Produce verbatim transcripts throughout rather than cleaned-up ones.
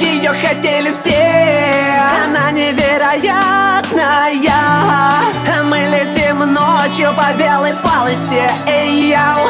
ее хотели все. Она невероятная. Мы летим ночью по белой полосе. Эй, яу.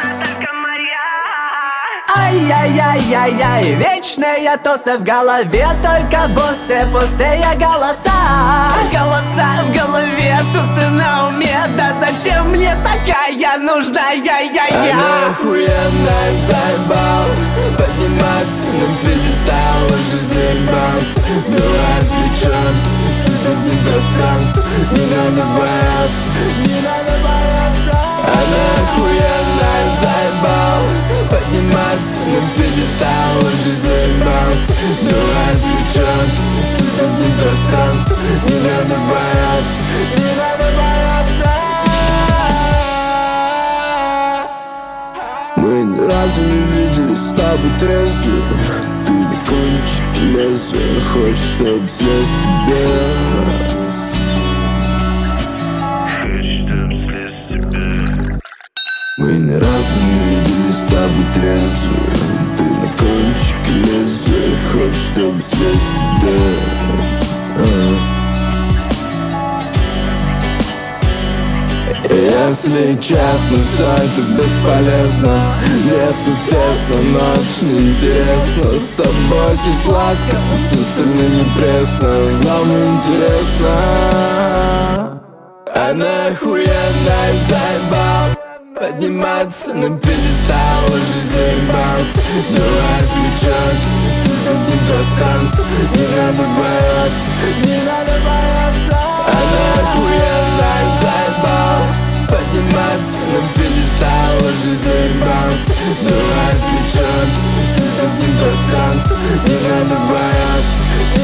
Ай-яй-яй-яй-яй, вечные тусы в голове, только бусы, пустые голоса. Голоса в голове, тусы на уме, да зачем мне такая нужна? Я-я-я. Она охуенная, заебал подниматься на пьедестал, уже заебался. Давай отвлечемся, создадим пространство. Не надо бояться, не надо бояться. Она охуенная, заебал подниматься на пьедестал, уже заебался. Давай отвлечемся, создадим пространство. Не надо бояться, не надо бояться. Мы ни разу не виделись с тобой трезвые. Ты на кончике лезвия, хочешь, чтоб слезть тебе. Мы ни разу не виделись с тобой трезвые. Ты на кончике лезвия, хочешь, чтоб слезть тебе. а. Если честно, все это бесполезно. Лето тесно, ночь неинтересно. С тобой все сладко, с остальным не пресно. Нам интересно. Она охуенная, заебал подниматься на пьедестал, уже заебался. Давай отвлечемся, создадим пространство. Не надо бояться, не надо бояться. Она охуенная, заебал подниматься на пьедестал, уже заебался. Давай отвлечемся, создадим пространство. Не надо бояться,